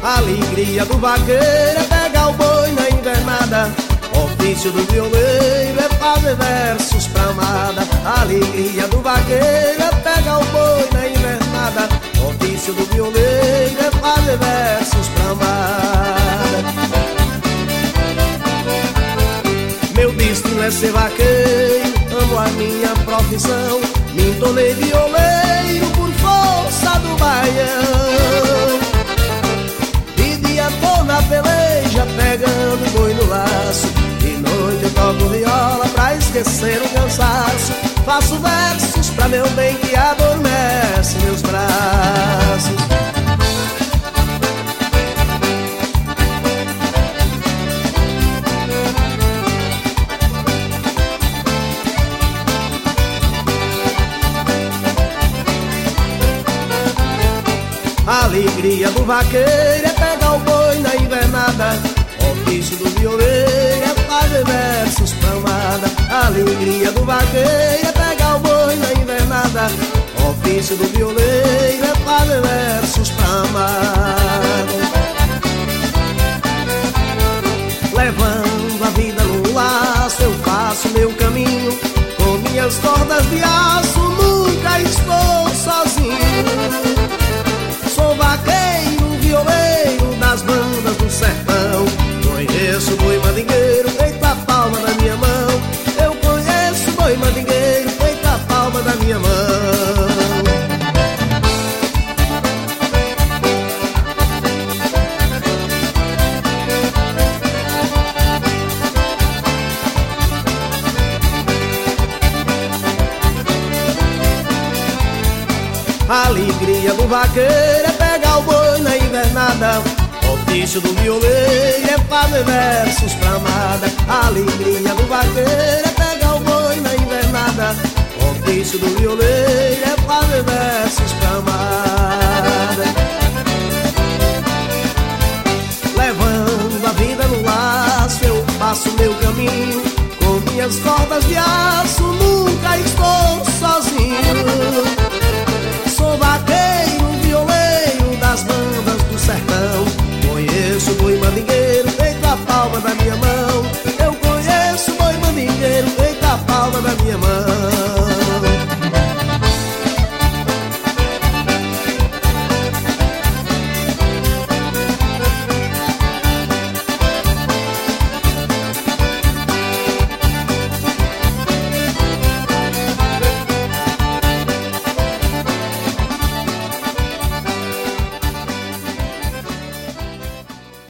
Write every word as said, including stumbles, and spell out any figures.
A alegria do vaqueiro é pegar o boi na invernada. O ofício do violeiro é fazer versos pra amada. A alegria do vaqueiro é pegar o boi na invernada. O ofício do violeiro é fazer versos pra amada. Meu destino é ser vaqueiro, amo a minha profissão. Me tornei violeiro por força do baião. De dia tô na peleja, pegando boi no laço. De noite eu toco viola pra esquecer o cansaço. Faço versos pra meu bem que adormece meus braços. A alegria do vaqueiro é pegar o boi na invernada. O ofício do violeiro é fazer versos pra amada. A alegria do vaqueiro é pegar o boi na invernada. O ofício do violeiro é fazer versos pra amada. Levando a vida no laço, eu faço meu caminho. Com minhas cordas de aço, nunca estou sozinho. Sou vaqueiro, violeiro das bandas do sertão. Conheço boi mandingueiro feito a palma da minha mão. Eu conheço boi mandingueiro feito a palma da minha mão. A alegria do vaqueiro é pegar o boi na invernada. O ofício do violeiro é fazer versos pra amada. A alegria do vaqueiro é pegar o boi na invernada. O ofício do violeiro é fazer versos pra amada. Levando a vida no laço, eu faço meu caminho. Com minhas cordas de aço,